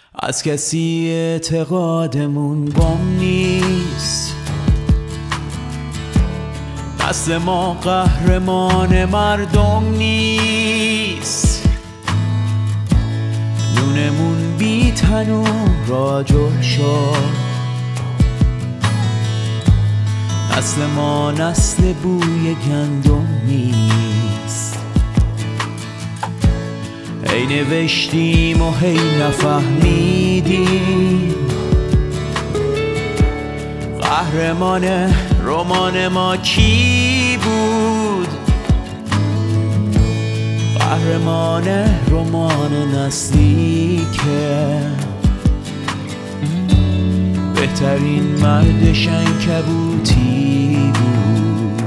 از کسی اعتقادمون گم نیست، دست ما قهرمان مردم نیست. نونمون بی تنور را جل شد، نسل ما نسل بوی گندم نیست. هی نوشتیم و هی نفهمیدیم، قهرمان رمان ما کی بود؟ قهرمان رمان نسلی که بهترین مرد شنکبوتی بود.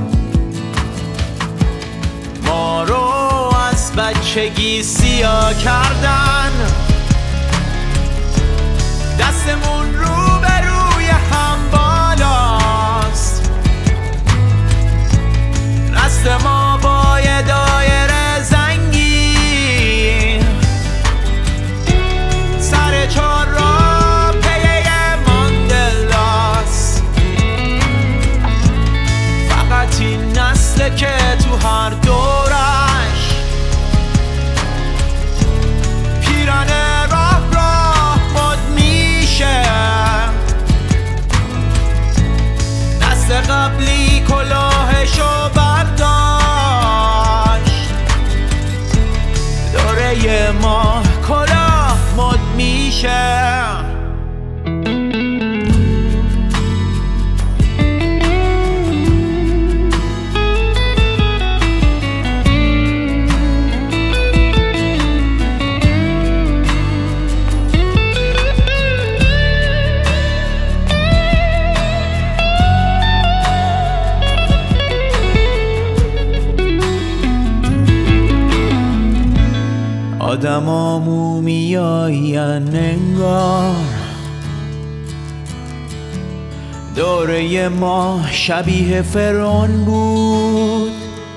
ما رو از بچگی سیاه کردن، دستمون رو به روی هم بالاست. رست ما با یه دایره زنگی، سر چار را پیه ماندلاست. فقط این نسله که تو هر دورش پیرانه راه مد میشه. نسل قبلی کلاهشو برداشت، دوره ما کلاه مد میشه. آدما مومیایین انگار، دوره ما شبیه فرعون بود.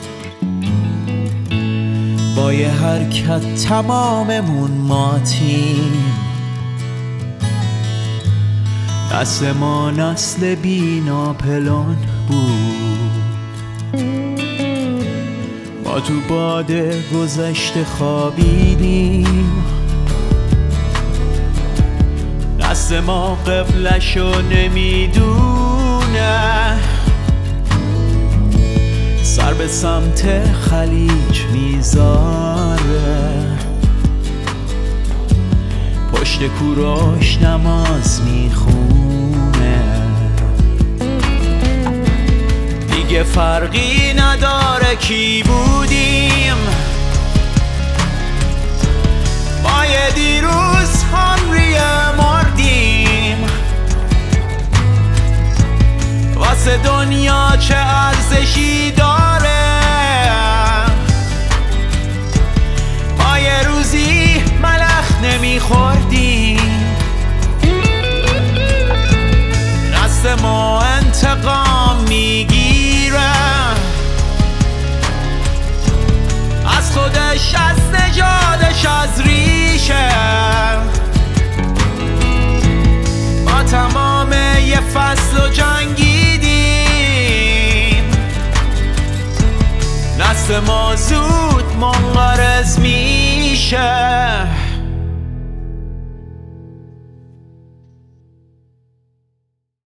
با یه حرکت تماممون ماتیم. نسل ما نسل بی ناپلون بود. ما تو باد گذشته خوابیدیم. نسل ما قبلشو نمیدونه، سر به سمت خلیج میذاره. پشت کوروش نماز میخونه. دیگه فرقی نداره کی بودیم. ما یه دیروز هنری مردیم. واسه دنیا چه ارزشی داره؟ ما یه روزی ملخ نمیخوردیم. نسل ما انتقام میگیره از خودش، از نژادش، از ریشه. ما تمام یه فصل و جنگیدیم. نسل ما زود منقرض میشه.